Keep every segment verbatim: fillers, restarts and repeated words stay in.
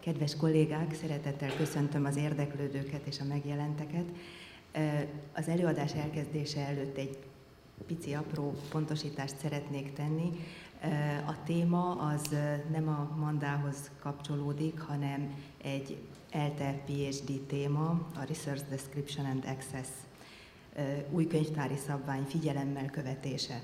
Kedves kollégák, szeretettel köszöntöm az érdeklődőket és a megjelenteket. Az előadás elkezdése előtt egy pici apró pontosítást szeretnék tenni. A téma az nem a mandához kapcsolódik, hanem egy ELTE PhD téma, a Research Description and Access, új könyvtári szabvány figyelemmel követése.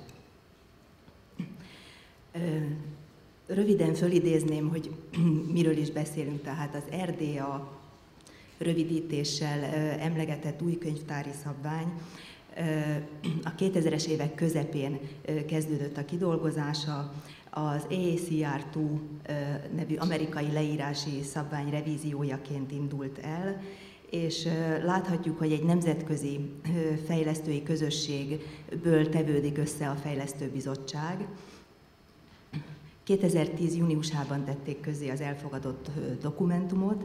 Röviden fölidézném, hogy miről is beszélünk, tehát az er dé á rövidítéssel emlegetett új könyvtári szabvány. A kétezres évek közepén kezdődött a kidolgozása, az á á cé er kettő nevű amerikai leírási szabvány revíziójaként indult el, és láthatjuk, hogy egy nemzetközi fejlesztői közösségből tevődik össze a fejlesztőbizottság. kétezer-tíz júniusában tették közzé az elfogadott dokumentumot,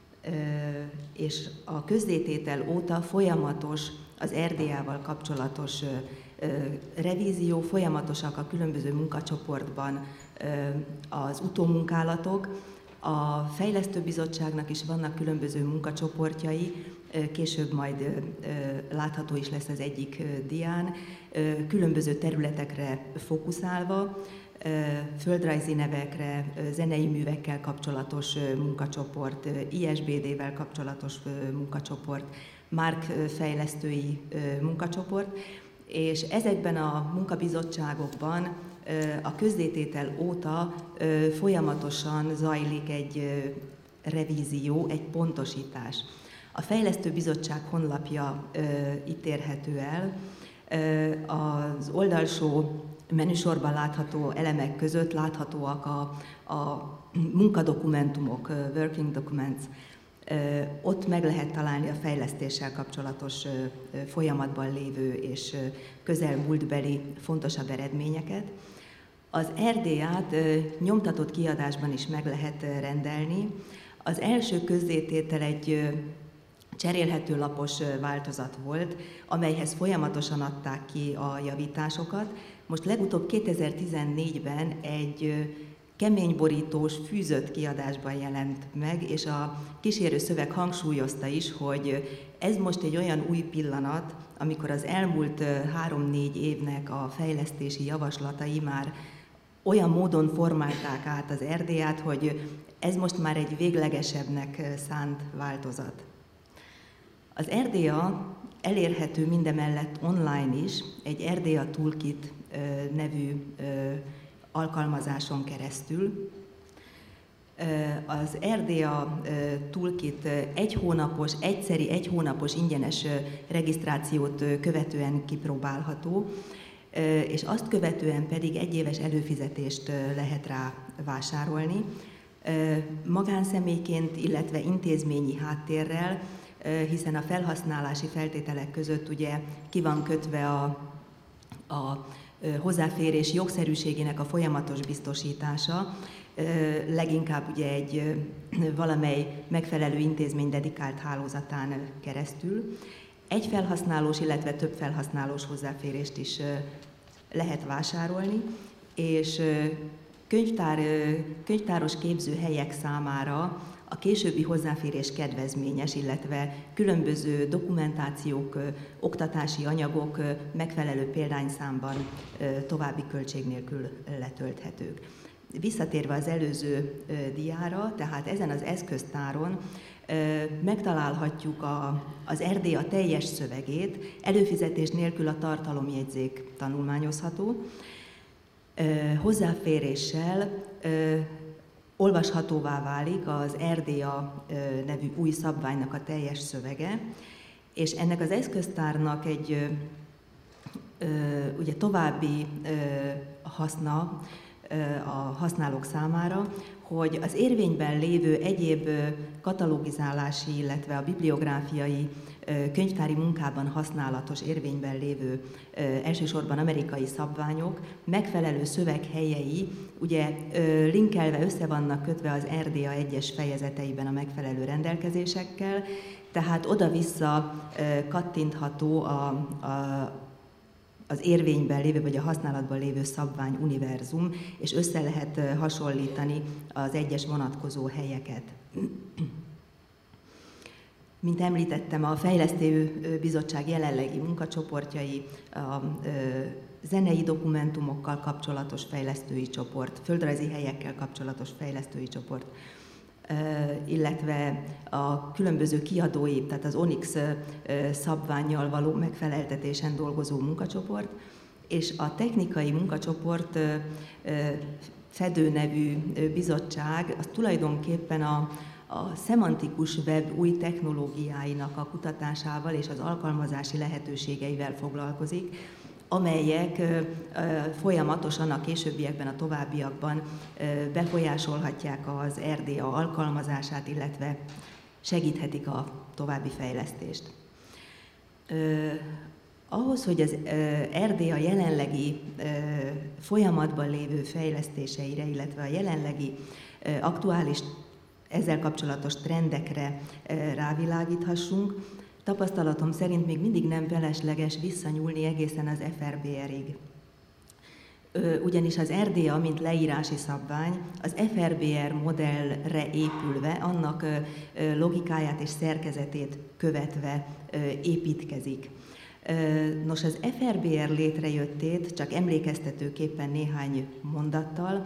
és a közzététel óta folyamatos az er dé á-val kapcsolatos revízió, folyamatosak a különböző munkacsoportban az utómunkálatok. A fejlesztőbizottságnak is vannak különböző munkacsoportjai, később majd látható is lesz az egyik dián, különböző területekre fókuszálva, földrajzi nevekre, zenei művekkel kapcsolatos munkacsoport, i es bé dé-vel kapcsolatos munkacsoport, márk fejlesztői munkacsoport, és ezekben a munkabizottságokban a közzététel óta folyamatosan zajlik egy revízió, egy pontosítás. A fejlesztőbizottság honlapja itt érhető el. Az oldalsó menüsorban látható elemek között láthatóak a, a munkadokumentumok, working documents. Ott meg lehet találni a fejlesztéssel kapcsolatos folyamatban lévő és közelmúltbeli fontosabb eredményeket. Az er dé á-t nyomtatott kiadásban is meg lehet rendelni. Az első közzététel egy cserélhető lapos változat volt, amelyhez folyamatosan adták ki a javításokat. Most legutóbb kétezer-tizennégyben egy keményborítós, fűzött kiadásban jelent meg, és a kísérő szöveg hangsúlyozta is, hogy ez most egy olyan új pillanat, amikor az elmúlt három-négy évnek a fejlesztési javaslatai már olyan módon formálták át az er dé á-t, hogy ez most már egy véglegesebbnek szánt változat. Az er dé á elérhető mindemellett online is, egy er dé á Toolkit nevű alkalmazáson keresztül. Az er dé á Toolkit egy hónapos, egyszeri, egy hónapos ingyenes regisztrációt követően kipróbálható, és azt követően pedig egyéves előfizetést lehet rá vásárolni. Magánszemélyként, illetve intézményi háttérrel, hiszen a felhasználási feltételek között ugye ki van kötve a, a hozzáférés jogszerűségének a folyamatos biztosítása, leginkább ugye egy valamely megfelelő intézmény dedikált hálózatán keresztül. Egy felhasználós, illetve több felhasználós hozzáférést is lehet vásárolni, és könyvtár, könyvtáros képzőhelyek számára a későbbi hozzáférés kedvezményes, illetve különböző dokumentációk, oktatási anyagok megfelelő példányszámban további költség nélkül letölthetők. Visszatérve az előző diára, tehát ezen az eszköztáron megtalálhatjuk a, az er dé á teljes szövegét, előfizetés nélkül a tartalomjegyzék tanulmányozható, hozzáféréssel olvashatóvá válik az er dé á nevű új szabványnak a teljes szövege, és ennek az eszköztárnak egy ugye további haszna a használók számára, hogy az érvényben lévő egyéb katalogizálási, illetve a bibliográfiai könyvtári munkában használatos érvényben lévő elsősorban amerikai szabványok megfelelő szöveghelyei ugye linkelve össze vannak kötve az er dé á egyes fejezeteiben a megfelelő rendelkezésekkel, tehát oda-vissza kattintható a, a az érvényben lévő vagy a használatban lévő szabvány univerzum, és össze lehet hasonlítani az egyes vonatkozó helyeket. Mint említettem, a Fejlesztő Bizottság jelenlegi munkacsoportjai, a zenei dokumentumokkal kapcsolatos fejlesztői csoport, földrajzi helyekkel kapcsolatos fejlesztői csoport, illetve a különböző kiadói, tehát az Onyx szabvánnyal való megfeleltetésen dolgozó munkacsoport, és a technikai munkacsoport Fedő nevű bizottság, az tulajdonképpen a, a szemantikus web új technológiáinak a kutatásával és az alkalmazási lehetőségeivel foglalkozik, amelyek folyamatosan a későbbiekben, a továbbiakban befolyásolhatják az er dé á alkalmazását, illetve segíthetik a további fejlesztést. Ahhoz, hogy az er dé á jelenlegi folyamatban lévő fejlesztéseire, illetve a jelenlegi aktuális ezzel kapcsolatos trendekre rávilágíthassunk, tapasztalatom szerint még mindig nem felesleges visszanyúlni egészen az ef er bé er-ig. Ugyanis az er dé á, mint leírási szabvány, az ef er bé er modellre épülve, annak logikáját és szerkezetét követve építkezik. Nos, az ef er bé er létrejöttét csak emlékeztetőképpen néhány mondattal,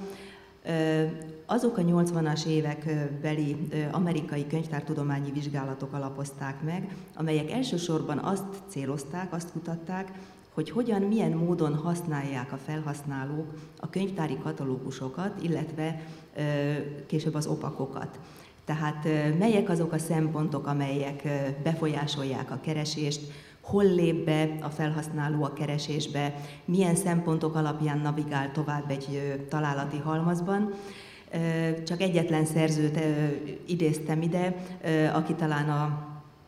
azok a nyolcvanas évekbeli amerikai könyvtártudományi vizsgálatok alapozták meg, amelyek elsősorban azt célozták, azt kutatták, hogy hogyan, milyen módon használják a felhasználók a könyvtári katalógusokat, illetve később az opakokat. Tehát melyek azok a szempontok, amelyek befolyásolják a keresést, hol lép be a felhasználó a keresésbe, milyen szempontok alapján navigál tovább egy találati halmazban. Csak egyetlen szerzőt idéztem ide, aki talán a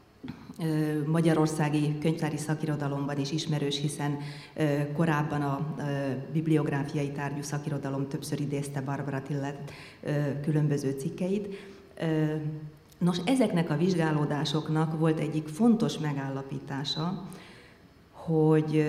magyarországi könyvtári szakirodalomban is ismerős, hiszen korábban a bibliográfiai tárgyú szakirodalom többször idézte Barbara Tillett különböző cikkeit. Nos, ezeknek a vizsgálódásoknak volt egyik fontos megállapítása, hogy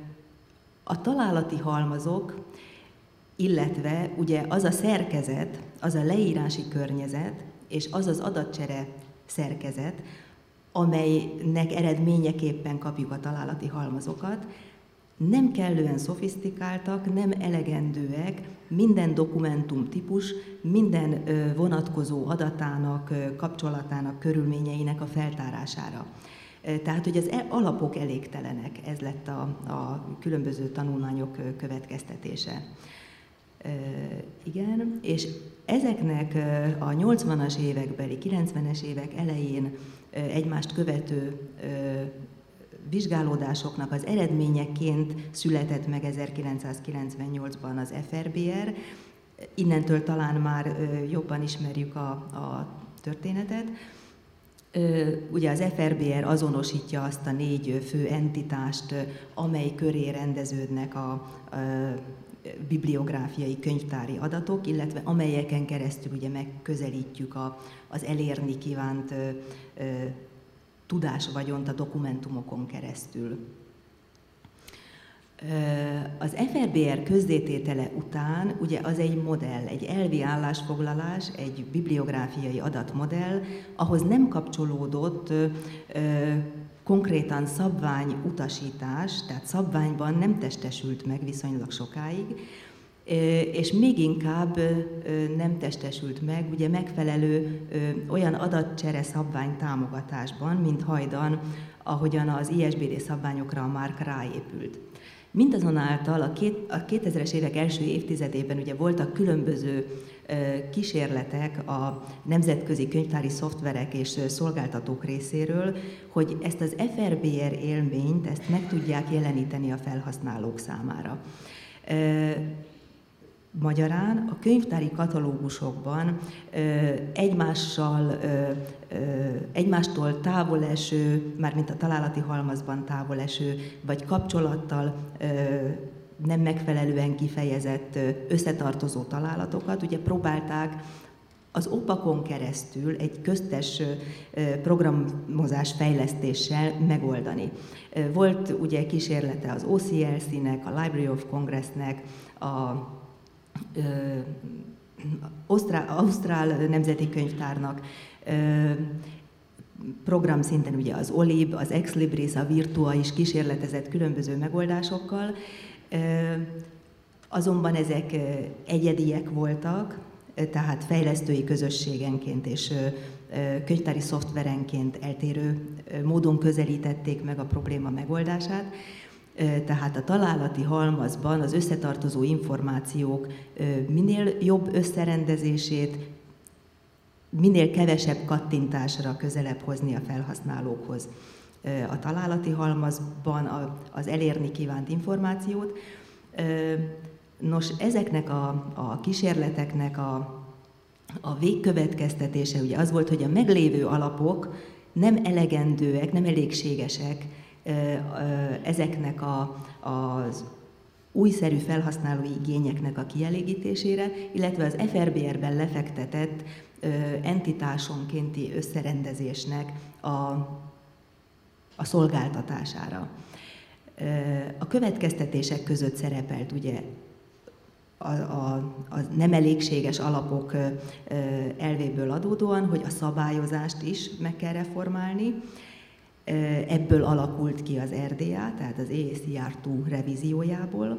a találati halmazok, illetve ugye az a szerkezet, az a leírási környezet, és az az adatcsere szerkezet, amelynek eredményeképpen kapjuk a találati halmazokat, nem kellően szofisztikáltak, nem elegendőek minden dokumentumtípus, minden vonatkozó adatának, kapcsolatának, körülményeinek a feltárására. Tehát, hogy az alapok elégtelenek, ez lett a, a különböző tanulmányok következtetése. Igen, és ezeknek a nyolcvanas évekbeli, kilencvenes évek elején egymást követő vizsgálódásoknak az eredményeként született meg ezerkilencszázkilencvennyolcban az ef er bé er. Innentől talán már jobban ismerjük a, a történetet. Ugye az ef er bé er azonosítja azt a négy fő entitást, amely köré rendeződnek a, a bibliográfiai könyvtári adatok, illetve amelyeken keresztül ugye megközelítjük a, az elérni kívánt ö, ö, tudásvagyont a dokumentumokon keresztül. Az ef er bé er közzététele után ugye az egy modell, egy elvi állásfoglalás, egy bibliográfiai adatmodell, ahhoz nem kapcsolódott ö, konkrétan szabvány utasítás, tehát szabványban nem testesült meg viszonylag sokáig, és még inkább nem testesült meg ugye megfelelő olyan adatcsere szabvány támogatásban, mint hajdan, ahogyan az i es bé dé szabványokra a márk ráépült. Mindazonáltal a, két, a kétezres évek első évtizedében ugye voltak különböző kísérletek a nemzetközi könyvtári szoftverek és szolgáltatók részéről, hogy ezt az ef er bé er élményt, ezt meg tudják jeleníteni a felhasználók számára. Magyarán a könyvtári katalógusokban egymással, egymástól távoleső, mármint a találati halmazban távoleső, vagy kapcsolattal nem megfelelően kifejezett összetartozó találatokat, ugye próbálták az opakon keresztül egy köztes programozás fejlesztéssel megoldani. Volt ugye kísérlete az o cé el cé-nek, a Library of Congress-nek, a Ausztrál, Ausztrál Nemzeti Könyvtárnak, program szinten ugye az OLIB, az Ex Libris, a Virtua is kísérletezett különböző megoldásokkal, azonban ezek egyediek voltak, tehát fejlesztői közösségenként és könyvtári szoftverenként eltérő módon közelítették meg a probléma megoldását. Tehát a találati halmazban az összetartozó információk minél jobb összerendezését, minél kevesebb kattintásra közelebb hozni a felhasználókhoz a találati halmazban az elérni kívánt információt. Nos, ezeknek a, a kísérleteknek a, a végkövetkeztetése ugye az volt, hogy a meglévő alapok nem elegendőek, nem elégségesek ezeknek a, az újszerű felhasználói igényeknek a kielégítésére, illetve az ef er bé er-ben lefektetett entitásonkénti összerendezésnek a, a szolgáltatására. A következtetések között szerepelt ugye a, a, a nem elégséges alapok elvéből adódóan, hogy a szabályozást is meg kell reformálni. Ebből alakult ki az er dé á, tehát az á cé er kettő revíziójából.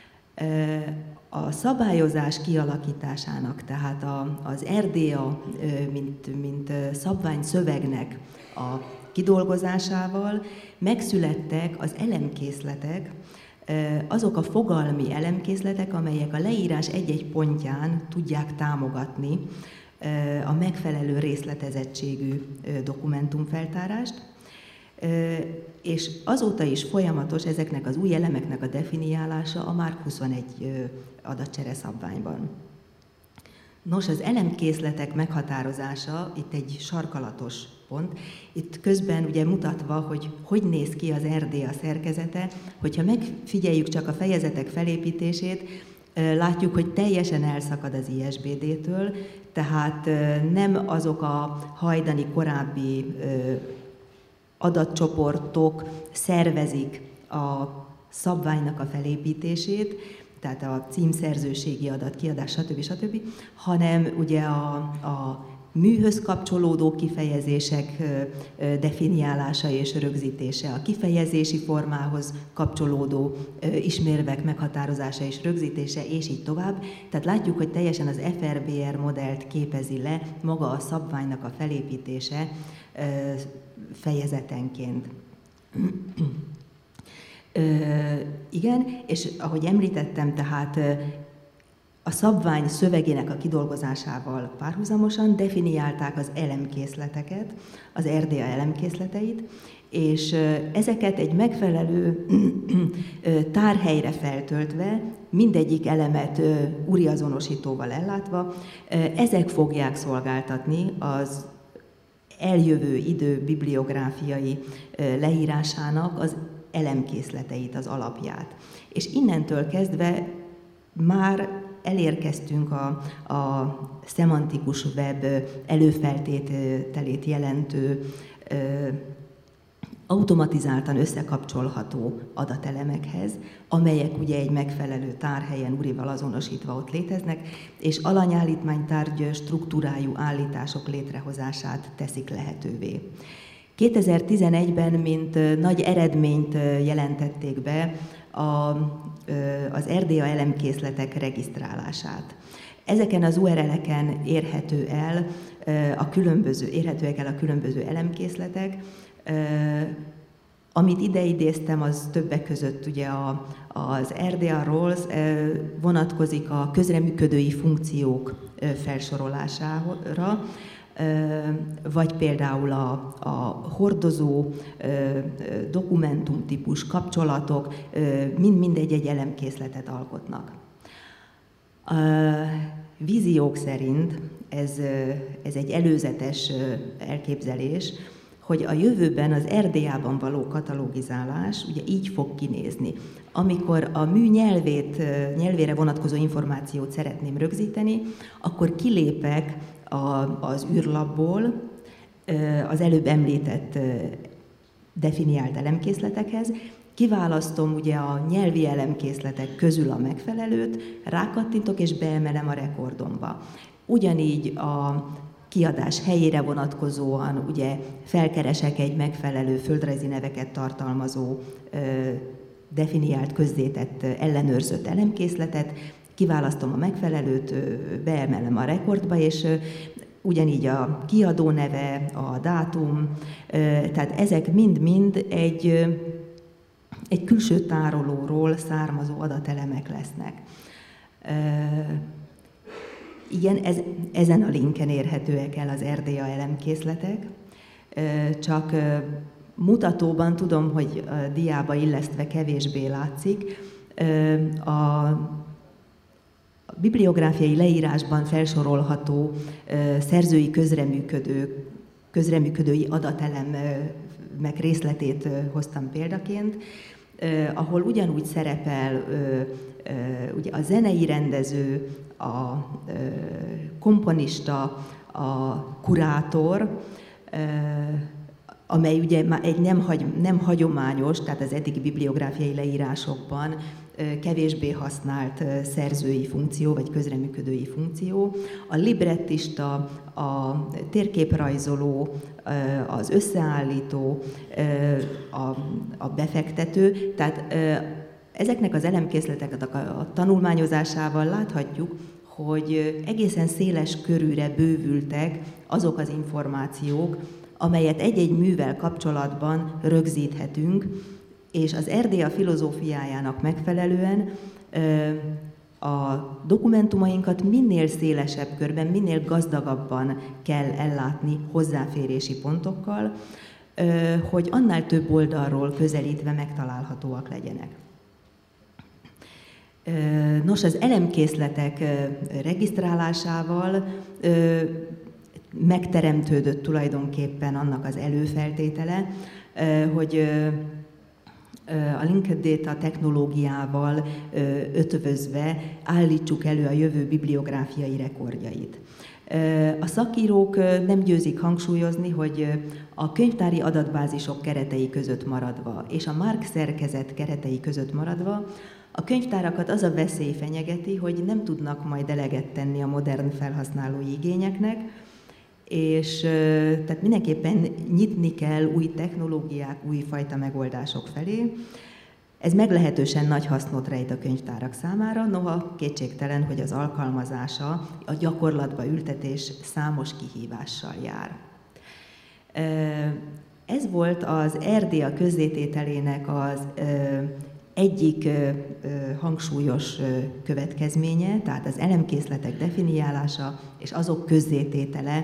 A szabályozás kialakításának, tehát az er dé á, mint, mint szabványszövegnek a kidolgozásával megszülettek az elemkészletek, azok a fogalmi elemkészletek, amelyek a leírás egy-egy pontján tudják támogatni a megfelelő részletezettségű dokumentumfeltárást, és azóta is folyamatos ezeknek az új elemeknek a definiálása a márk huszonegy adatcsere szabványban. Nos, az elemkészletek meghatározása itt egy sarkalatos pont. Itt közben ugye mutatva, hogy hogy néz ki az er dé á szerkezete, hogyha megfigyeljük csak a fejezetek felépítését, látjuk, hogy teljesen elszakad az i es bé dé-től, tehát nem azok a hajdani korábbi adatcsoportok szervezik a szabványnak a felépítését, tehát a címszerzőségi adat, kiadás, stb. stb., hanem ugye a, a műhöz kapcsolódó kifejezések definiálása és rögzítése, a kifejezési formához kapcsolódó ismérvek meghatározása és rögzítése, és így tovább. Tehát látjuk, hogy teljesen az ef er bé er modellt képezi le maga a szabványnak a felépítése fejezetenként. Igen, és ahogy említettem, tehát a szabvány szövegének a kidolgozásával párhuzamosan definiálták az elemkészleteket, az er dé á elemkészleteit, és ezeket egy megfelelő tárhelyre feltöltve, mindegyik elemet úri azonosítóval ellátva, ezek fogják szolgáltatni az eljövő idő bibliográfiai leírásának az elemkészleteit, az alapját. És innentől kezdve már elérkeztünk a, a szemantikus web előfeltételét jelentő, automatizáltan összekapcsolható adatelemekhez, amelyek ugye egy megfelelő tárhelyen úrival azonosítva ott léteznek, és alanyállítmánytárgy struktúrájú állítások létrehozását teszik lehetővé. kétezer-tizenegyben, mint nagy eredményt jelentették be a, az er dé á elemkészletek regisztrálását. Ezeken az u er el-eken érhető el a különböző, érhetőek el a különböző elemkészletek. Amit ide idéztem, az többek között ugye a, az er dé á roles vonatkozik a közreműködői funkciók felsorolására, vagy például a, a hordozó dokumentumtípus kapcsolatok mind-mind egy-egy elemkészletet alkotnak. A víziók szerint ez, ez egy előzetes elképzelés, hogy a jövőben az er dé á-ban való katalogizálás ugye így fog kinézni. Amikor a mű nyelvét, nyelvére vonatkozó információt szeretném rögzíteni, akkor kilépek az űrlapból az előbb említett definiált elemkészletekhez, kiválasztom ugye a nyelvi elemkészletek közül a megfelelőt, rákattintok és beemelem a rekordomba. Ugyanígy a kiadás helyére vonatkozóan ugye felkeresek egy megfelelő földrajzi neveket tartalmazó definiált, közzétett, ellenőrzött elemkészletet, kiválasztom a megfelelőt, beemelem a rekordba, és ugyanígy a kiadó neve, a dátum, tehát ezek mind-mind egy, egy külső tárolóról származó adatelemek lesznek. Igen, ez, ezen a linken érhetőek el az er dé á elemkészletek, csak mutatóban tudom, hogy a diába illesztve kevésbé látszik. A bibliográfiai leírásban felsorolható szerzői közreműködő, közreműködői adatelemek részletét hoztam példaként, ahol ugyanúgy szerepel ugye a zenei rendező, a komponista, a kurátor, amely ugye egy nem, hagy, nem hagyományos, tehát az eddigi bibliográfiai leírásokban kevésbé használt szerzői funkció, vagy közreműködői funkció. A librettista, a térképrajzoló, az összeállító, a, a befektető, tehát ezeknek az elemkészleteknek a tanulmányozásával láthatjuk, hogy egészen széles körűre bővültek azok az információk, amelyet egy-egy művel kapcsolatban rögzíthetünk, és az er dé á filozófiájának megfelelően a dokumentumainkat minél szélesebb körben, minél gazdagabban kell ellátni hozzáférési pontokkal, hogy annál több oldalról közelítve megtalálhatóak legyenek. Nos, az elemkészletek regisztrálásával megteremtődött tulajdonképpen annak az előfeltétele, hogy a linked data technológiával ötvözve állítsuk elő a jövő bibliográfiai rekordjait. A szakírók nem győzik hangsúlyozni, hogy a könyvtári adatbázisok keretei között maradva és a márk szerkezet keretei között maradva a könyvtárakat az a veszély fenyegeti, hogy nem tudnak majd eleget tenni a modern felhasználói igényeknek, és tehát mindenképpen nyitni kell új technológiák, újfajta megoldások felé. Ez meglehetősen nagy hasznot rejt a könyvtárak számára, noha kétségtelen, hogy az alkalmazása, a gyakorlatba ültetés számos kihívással jár. Ez volt az er dé á közzétételének az egyik hangsúlyos következménye, tehát az elemkészletek definiálása és azok közzététele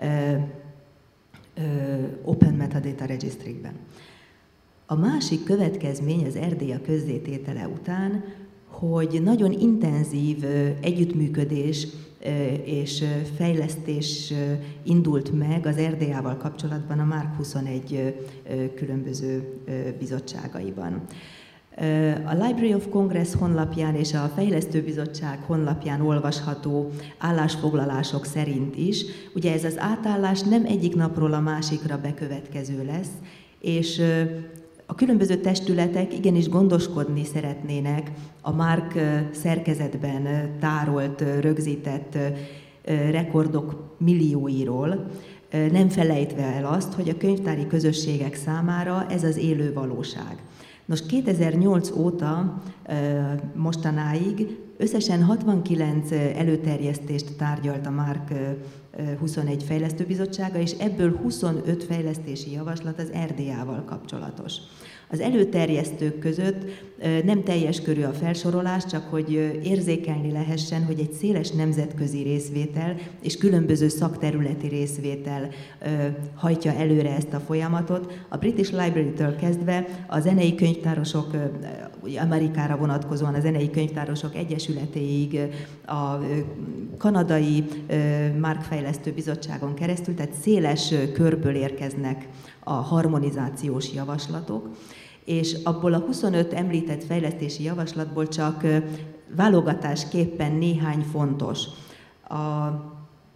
Open Metadata Registry-ben. A másik következmény az er dé á közzététele után, hogy nagyon intenzív együttműködés és fejlesztés indult meg az er dé á-val kapcsolatban a márk huszonegy különböző bizottságaiban. A Library of Congress honlapján és a Fejlesztőbizottság honlapján olvasható állásfoglalások szerint is, ugye ez az átállás nem egyik napról a másikra bekövetkező lesz, és a különböző testületek igenis gondoskodni szeretnének a márk szerkezetben tárolt, rögzített rekordok millióiról, nem felejtve el azt, hogy a könyvtári közösségek számára ez az élő valóság. Nos, kétezer-nyolc óta mostanáig összesen hatvankilenc előterjesztést tárgyalt a márk huszonegy fejlesztőbizottsága, és ebből huszonöt fejlesztési javaslat az er dé á-val kapcsolatos. Az előterjesztők között nem teljes körű a felsorolás, csak hogy érzékelni lehessen, hogy egy széles nemzetközi részvétel és különböző szakterületi részvétel hajtja előre ezt a folyamatot. A British Library-től kezdve a zenei könyvtárosok, Amerikára vonatkozóan a zenei könyvtárosok egyesületéig, a kanadai márkfejlesztő bizottságon keresztül, tehát széles körből érkeznek a harmonizációs javaslatok, és abból a huszonöt említett fejlesztési javaslatból csak válogatásképpen néhány fontos. A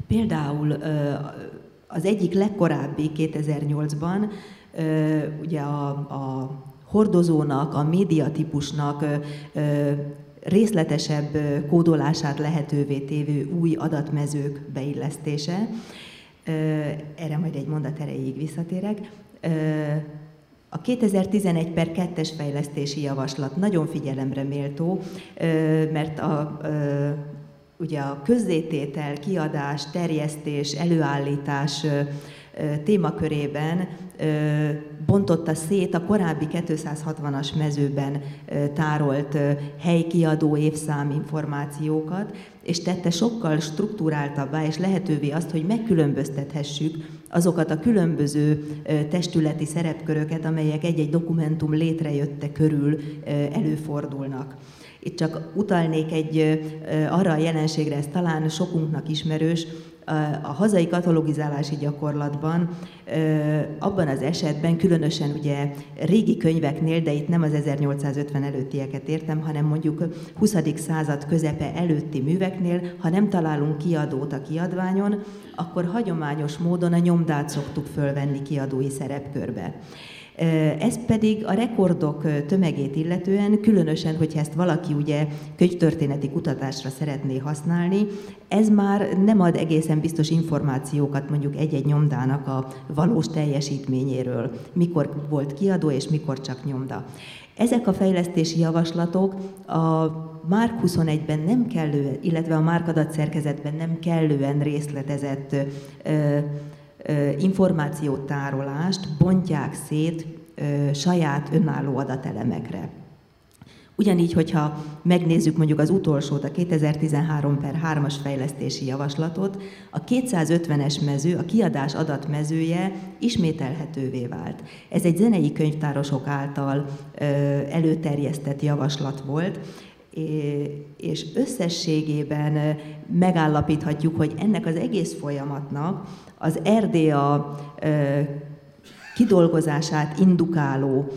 Például az egyik legkorábbi kétezer-nyolcban ugye a, a hordozónak, a médiatípusnak részletesebb kódolását lehetővé tévő új adatmezők beillesztése. Erre majd egy mondat erejéig visszatérek. A kétezer-tizenegy per kettes fejlesztési javaslat nagyon figyelemre méltó, mert a, ugye a közzététel, kiadás, terjesztés, előállítás témakörében bontotta szét a korábbi kétszázhatvanas mezőben tárolt helykiadó évszám információkat, és tette sokkal struktúráltabbá és lehetővé azt, hogy megkülönböztethessük azokat a különböző testületi szerepköröket, amelyek egy-egy dokumentum létrejötte körül előfordulnak. Itt csak utalnék egy, arra a jelenségre, ez talán sokunknak ismerős, a hazai katalogizálási gyakorlatban abban az esetben, különösen ugye régi könyveknél, de itt nem az ezernyolcszázötven előttieket értem, hanem mondjuk huszadik század közepe előtti műveknél, ha nem találunk kiadót a kiadványon, akkor hagyományos módon a nyomdát szoktuk fölvenni kiadói szerepkörbe. Ez pedig a rekordok tömegét illetően, különösen, hogyha ezt valaki ugye könyvtörténeti kutatásra szeretné használni, ez már nem ad egészen biztos információkat mondjuk egy-egy nyomdának a valós teljesítményéről, mikor volt kiadó és mikor csak nyomda. Ezek a fejlesztési javaslatok a Márk huszonegyben nem kellő, illetve a Márk adatszerkezetben nem kellően részletezett információtárolást bontják szét ö, saját önálló adatelemekre. Ugyanígy, hogyha megnézzük mondjuk az utolsót, a kétezer-tizenhárom per hármas fejlesztési javaslatot, a kétszázötvenes mező, a kiadás adatmezője ismételhetővé vált. Ez egy zenei könyvtárosok által ö, előterjesztett javaslat volt, és összességében megállapíthatjuk, hogy ennek az egész folyamatnak az er dé á kidolgozását indukáló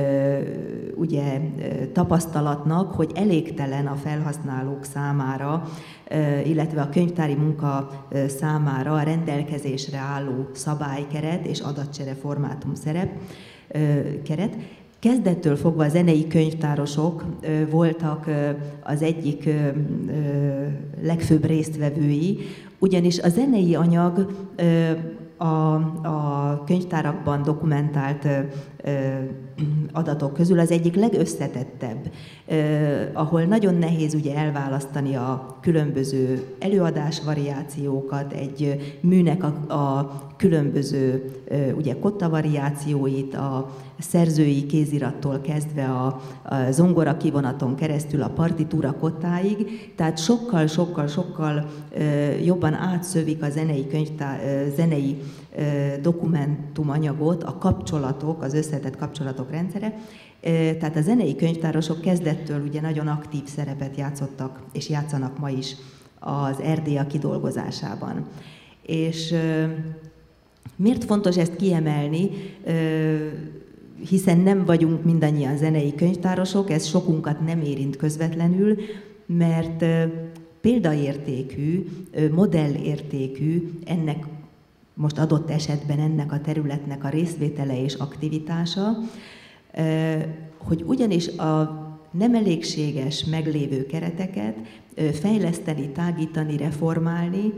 ugye, tapasztalatnak, hogy elégtelen a felhasználók számára, illetve a könyvtári munka számára a rendelkezésre álló szabálykeret és adatcsere formátum szerep, keret. Kezdettől fogva a zenei könyvtárosok voltak az egyik legfőbb résztvevői, ugyanis a zenei anyag a, a könyvtárakban dokumentált adatok közül az egyik legösszetettebb, ahol nagyon nehéz ugye elválasztani a különböző előadásvariációkat, egy műnek a, a különböző ugye kotta variációit, a szerzői kézirattól kezdve a, a zongora kivonaton keresztül a partitúra kottáig, tehát sokkal-sokkal-sokkal jobban átszövik a zenei, könyvtár, zenei dokumentumanyagot a kapcsolatok, az összetett kapcsolatok rendszere. Tehát a zenei könyvtárosok kezdettől ugye nagyon aktív szerepet játszottak, és játszanak ma is az er dé á kidolgozásában. És miért fontos ezt kiemelni? Hiszen nem vagyunk mindannyian zenei könyvtárosok, ez sokunkat nem érint közvetlenül, mert példaértékű, modellértékű ennek most adott esetben ennek a területnek a részvétele és aktivitása, hogy ugyanis a nem elégséges meglévő kereteket fejleszteni, tágítani, reformálni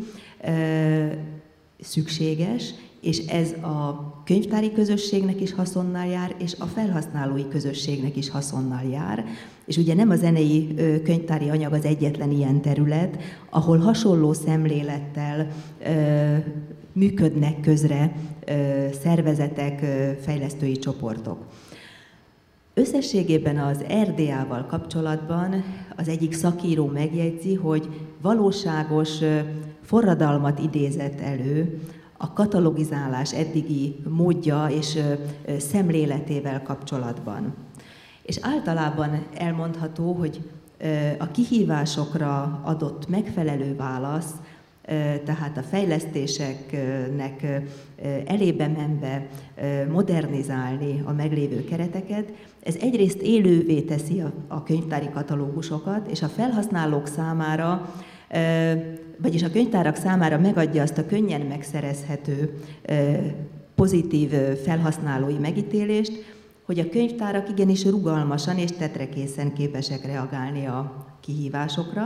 szükséges, és ez a könyvtári közösségnek is haszonnal jár, és a felhasználói közösségnek is haszonnal jár. És ugye nem a zenei könyvtári anyag az egyetlen ilyen terület, ahol hasonló szemlélettel működnek közre szervezetek, fejlesztői csoportok. Összességében az er dé á-val kapcsolatban az egyik szakíró megjegyzi, hogy valóságos forradalmat idézett elő a katalogizálás eddigi módja és szemléletével kapcsolatban. És általában elmondható, hogy a kihívásokra adott megfelelő válasz, tehát a fejlesztéseknek elébe menve modernizálni a meglévő kereteket, ez egyrészt élővé teszi a könyvtári katalógusokat, és a felhasználók számára Vagyis a könyvtárak számára megadja azt a könnyen megszerezhető, pozitív felhasználói megítélést, hogy a könyvtárak igenis rugalmasan és tetrekészen képesek reagálni a kihívásokra.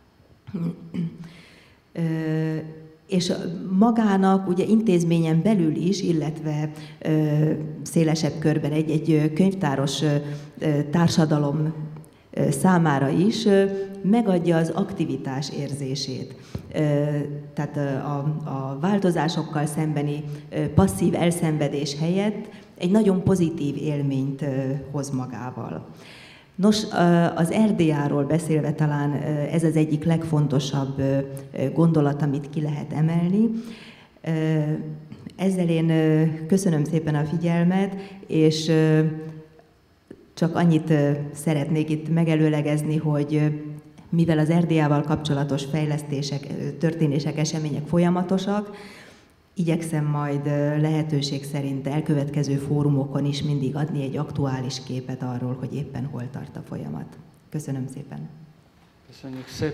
És magának ugye intézményen belül is, illetve szélesebb körben egy-egy könyvtáros társadalom számára is megadja az aktivitás érzését. Tehát a, a változásokkal szembeni passzív elszenvedés helyett egy nagyon pozitív élményt hoz magával. Nos, az er dé á-ról beszélve talán ez az egyik legfontosabb gondolat, amit ki lehet emelni. Ezzel én köszönöm szépen a figyelmet, és csak annyit szeretnék itt megelőlegezni, hogy mivel az er dé á-val kapcsolatos fejlesztések, történések, események folyamatosak, igyekszem majd lehetőség szerint elkövetkező fórumokon is mindig adni egy aktuális képet arról, hogy éppen hol tart a folyamat. Köszönöm szépen! Köszönjük szépen!